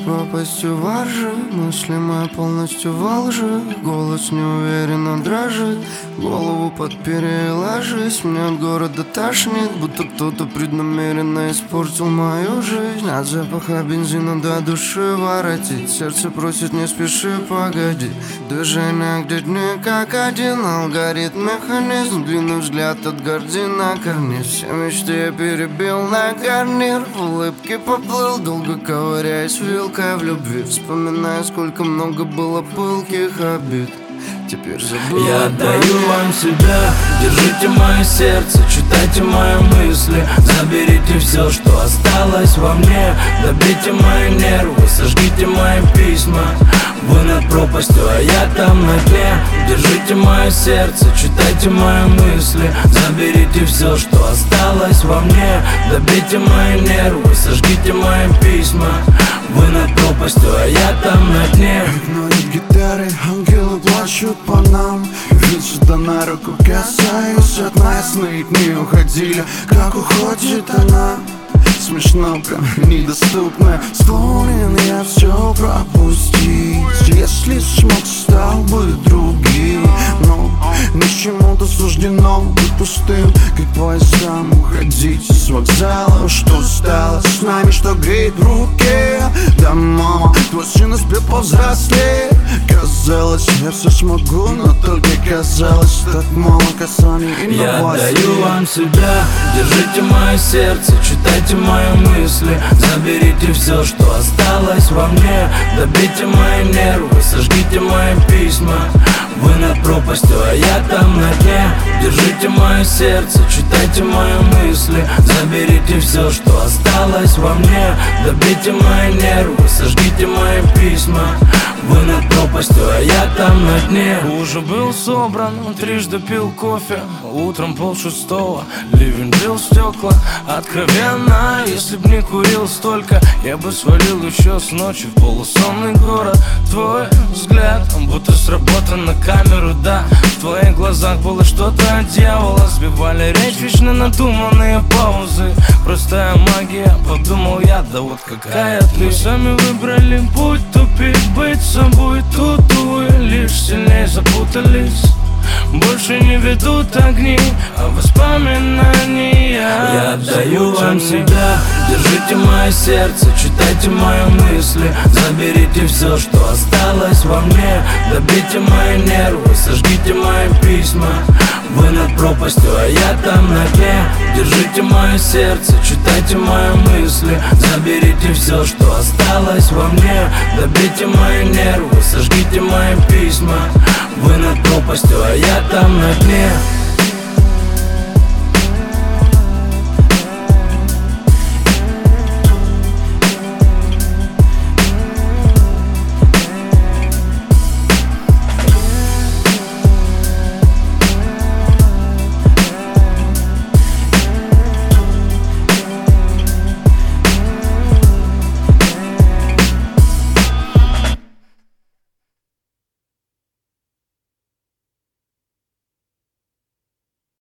пропастью во ржи. Мысли мои полностью во лжи. Голос неуверенно дрожит. Голову под перья ложись. Мне от города тошнит, будто кто-то преднамеренно испортил мою жизнь. От запаха бензина до души воротить. Сердце просит не спеши, погоди. Движение где дни как один. Алгоритм, механизм. Длинный взгляд от гордина корней. Все мечты я перебил на гарнир. В улыбке поплыл, долго ковыряясь вилкой в любви. Вспоминая, сколько много было пылких обид. Теперь забыл. Я отдаю вам себя, держите мое сердце, читайте мои мысли. Заберите все, что осталось во мне. Добейте мои нервы, сожгите мои письма. Вы над пропастью, а я там на дне. Держите мое сердце, читайте мои мысли. Заберите все, что осталось во мне. Добейте мои нервы, сожгите мои письма. Вы над пропастью, а я там на дне. Игнорит гитары, ангелы плачут по нам. Ведь сюда на руку касаюсь. От нас сны не уходили, как уходит она. Смешно, прям недоступно. Склонен я все пропустить. Если смог, стал бы другим. Но ничему-то суждено быть пустым, как поездам уходить с вокзала. Что стало с нами, что греет в руке? Да, мама, твой сын успел повзрослеть. Казалось, я все смогу, но только казалось. Так мало касаний и Я новостей. отдаю вам себя, держите мое сердце, читайте мои мысли. Заберите все, что осталось во мне. Добейте мои нервы, сожгите мои письма. Вы над пропастью, а я там на дне. Держите мое сердце, читайте мои мысли. Заберите все, что осталось во мне. Добейте мои нервы, сожгите мои письма. Вы над пропастью, а я там на дне. Уже был собран, трижды пил кофе. Утром 5:30, ливень бил стекла. Откровенно, если б не курил столько, я бы свалил еще с ночи в полусонный город. Твой взгляд, будто сработан на камеру, да. В твоих глазах было что-то от дьявола. Сбивали речь вечно надуманные паузы. Простая магия, подумал я, да вот какая ты. Сами выбрали путь, тупик, быть собой. Тут, увы, лишь сильнее запутались. Больше не ведут огни, а воспоминания. Я отдаю вам себя, держите мое сердце, читайте мои мысли. Заберите все, что осталось во мне. Добейте мои нервы, сожгите мои письма. Вы над пропастью, а я там на дне. Держите мое сердце, читайте мои мысли. Заберите все, что осталось во мне. Добейте мои нервы, сожгите мои письма. Вы над пропастью, а я там на дне.